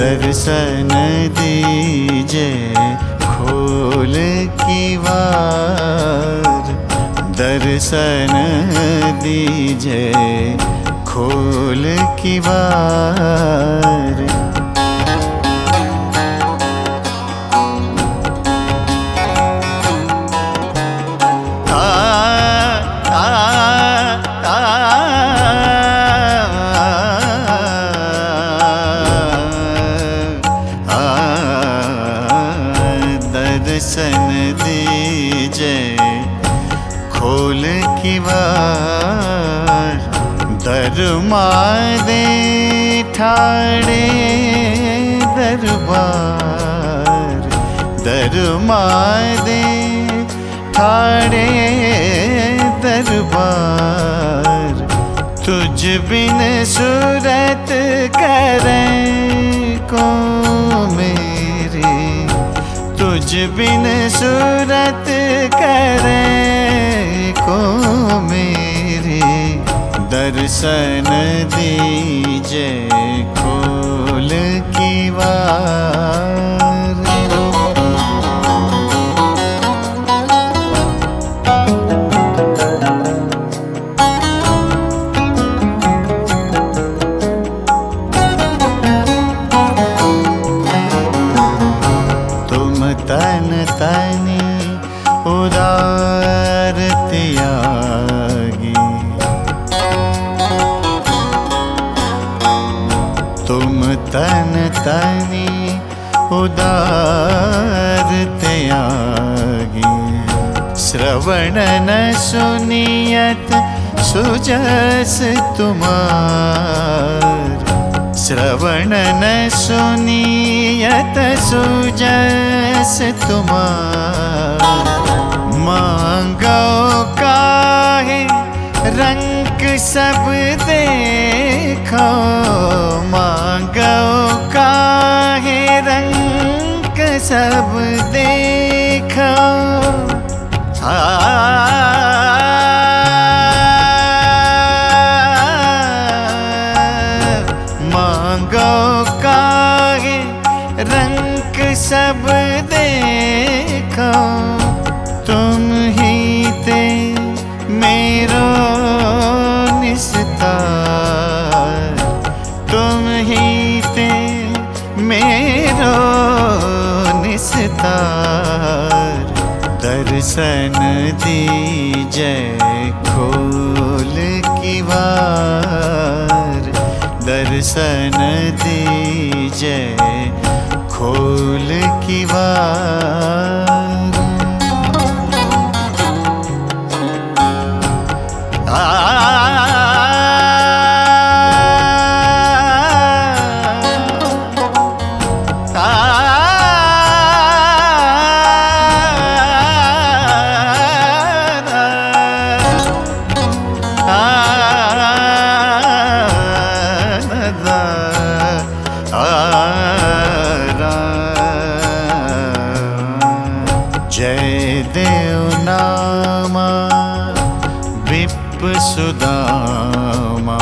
दर्शन दीजे खोल की वार, दर्शन दीजे खोल की वार। दर्शन दीजे खोल की वार, दरमादे ठाड़े दरबार, दरमादे ठाड़े दरबार। तुझ बिन सूरत करें को मेरी, तुझ बिन सूरत करें को मेरी। दर्शन दीजे खोल की वार। तन तनी उदार त्यागी, तुम तन तनी उदार त्यागी। श्रवण न सुनियत सुजस तुम्हार, श्रवण न सुनियत सुजस तुम्हार। मांगो काहे रंग सब देखो, मांगो काहे रंग सब देखो। मांगो काहे रंग सब देखो, तुम ही ते मेरो निस्तार, तुम ही ते मेरो निस्तार। दर्शन दीजे खोल की वार, दर्शन दीजे खोल की वार। जय देव नामा विप्र सुदामा,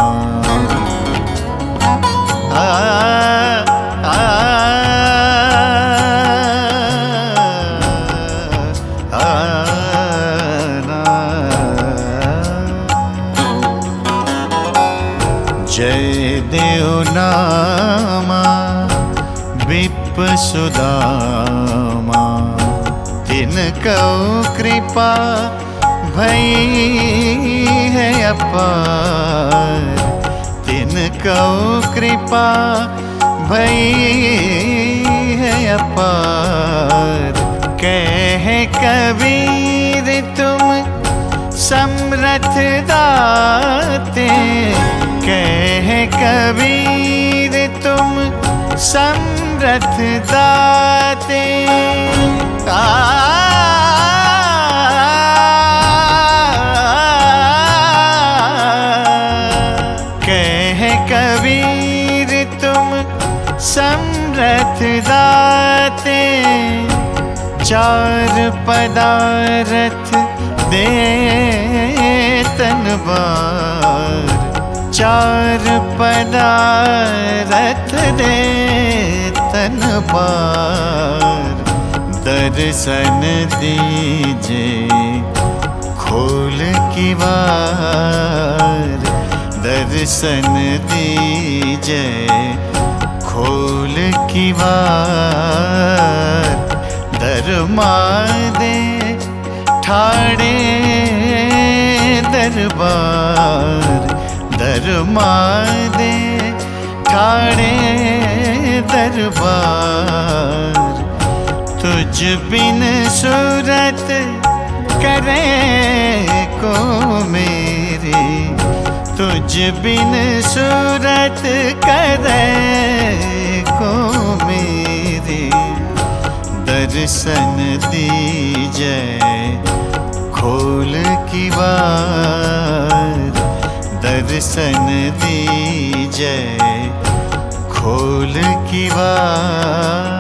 जय देव नामा विप्र सुदामा। तिनको कृपा भई है अपार, तिनको कृपा भई है अपार। कह कबीर तुम समर्थ दाते, कह कबीर तुम समर्थ दाते। कह कबीर तुम समर्थ दाते, चार पदार्थ दे तनवार, चार पदार्थ दे तन बार, दर्शन दीजे खोल की बार, दर्शन दीजे खोल की बार। दरमा दे ठाड़े दरबार, दरमा दे ठाड़े दरबार। तुझ बिन सूरत करे को मेरी, तुझ बिन सूरत करे को मेरी। दर्शन दीजे खोल की बार, दर्शन दीजे खोल की बार।